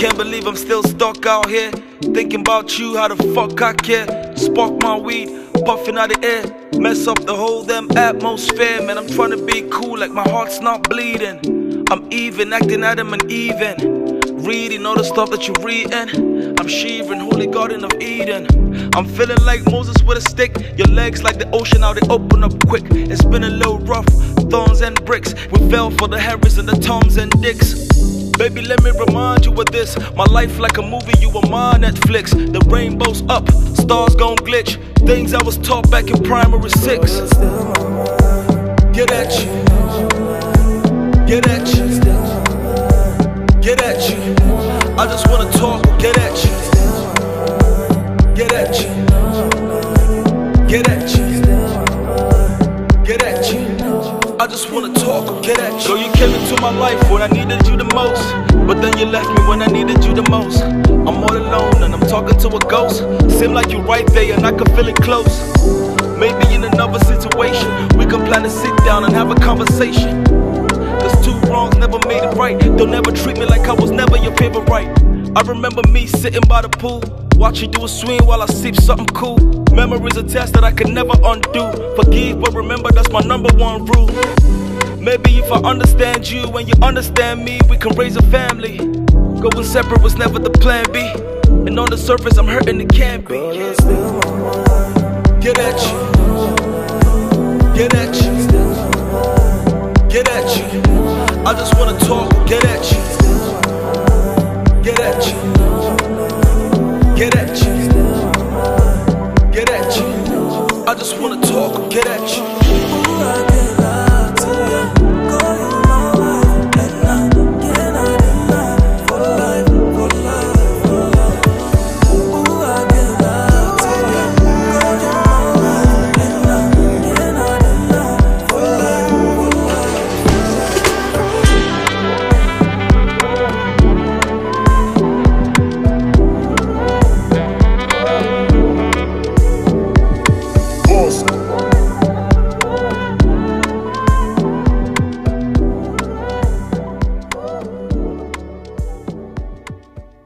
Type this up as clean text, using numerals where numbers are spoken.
can't believe I'm still stuck out here, thinking about you, how the fuck I care. Spark my weed, puffing out the air, mess up the whole damn atmosphere. Man, I'm trying to be cool like my heart's not bleeding. I'm even, acting Adam and Even, reading all the stuff that you're reading. I'm shivering, holy garden of Eden. I'm feeling like Moses with a stick. Your legs like the ocean, how they open up quick. It's been a little rough, thorns and bricks. We fell for the Harrys and the Toms and Dicks. Baby, let me remind you of this. My life like a movie, you were my Netflix. The rainbow's up, stars gon' glitch. Things I was taught back in primary 6. Get at you. Get at you. Get at you. I just wanna talk, get at you. Get at you. Get at you. Get at you. I just wanna talk, get at you. Girl, you came into my life when I needed you the most, but then you left me when I needed you the most. I'm all alone and I'm talking to a ghost. Seem like you're right there and I can feel it close. Maybe in another situation we can plan to sit down and have a conversation. Cause two wrongs never made it right. Don't ever treat me like I was never your favorite right. I remember me sitting by the pool, watch you do a swing while I sip something cool. Memories a test that I can never undo. Forgive but remember, that's my #1 rule. Maybe if I understand you and you understand me, we can raise a family. Going separate was never the plan B, and on the surface I'm hurting, it can't be. Get at you. Get at you. Get at you. I just wanna talk, get at you. Get at you. Get at you. Get at you. I just wanna talk, get at you.